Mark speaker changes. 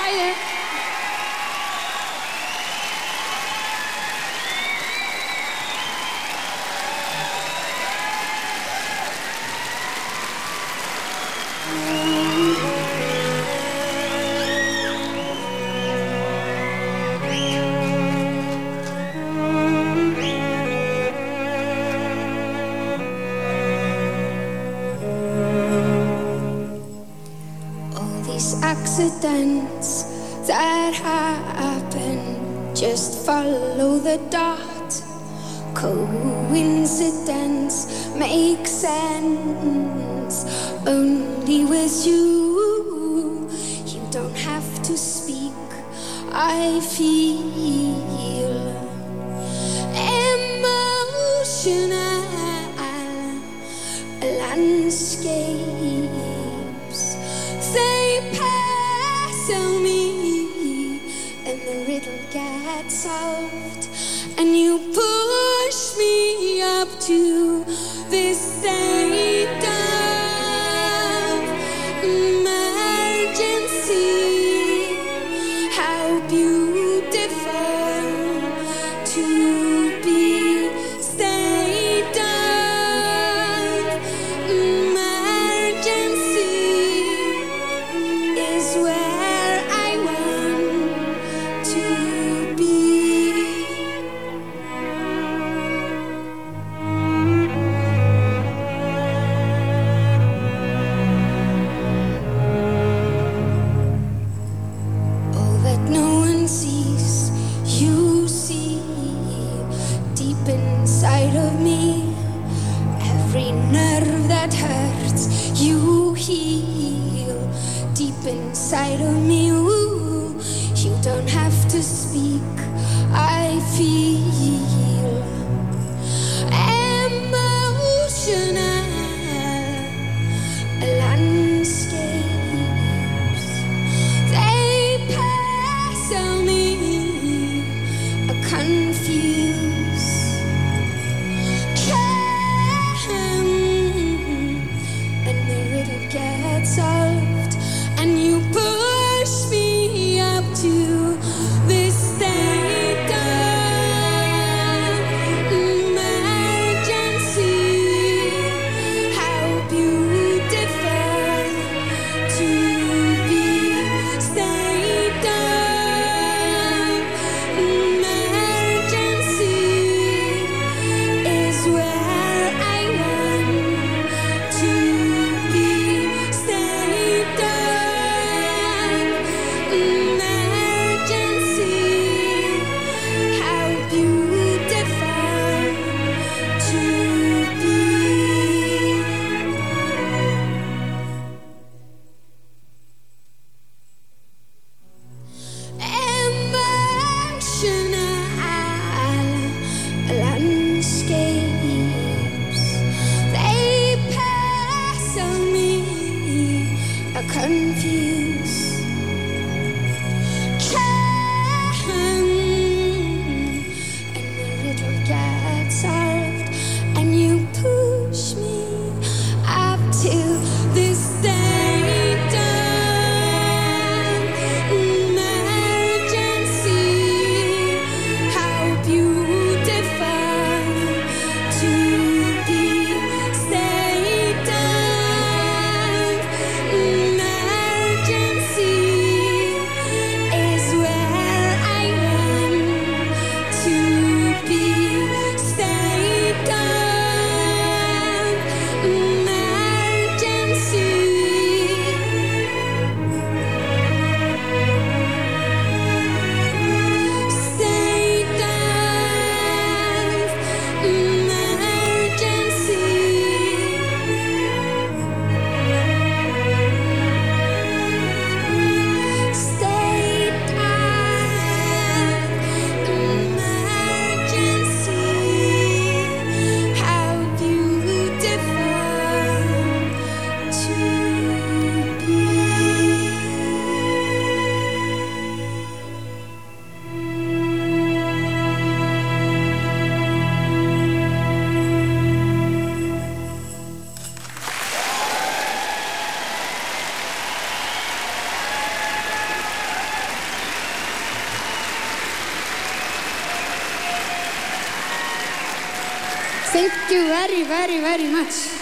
Speaker 1: quiet. Accidents that happen, just follow the dot. Coincidence makes sense only with you. You don't have to speak, I feel emotional landscapes. They pass on me, and the riddle gets solved, and you push me up to this state of emergency. How beautiful to be state of emergency is where I want to be. All that no one sees, you see deep inside of me. Every nerve that hurts, you heal deep inside of me. Ooh, you don't have to speak, I feel emotional landscapes. They pass on me, confused. And the riddle gets solved, and you push me up to this state of emergency. How beautiful to be state of emergency is where I want to be. State of emergency. How beautiful to be. Emotional landscapes. They pass on me, confused. And the riddle gets solved, and you push me up to this state of emergency. How beautiful to be state of emergency Thank you very, very, very much.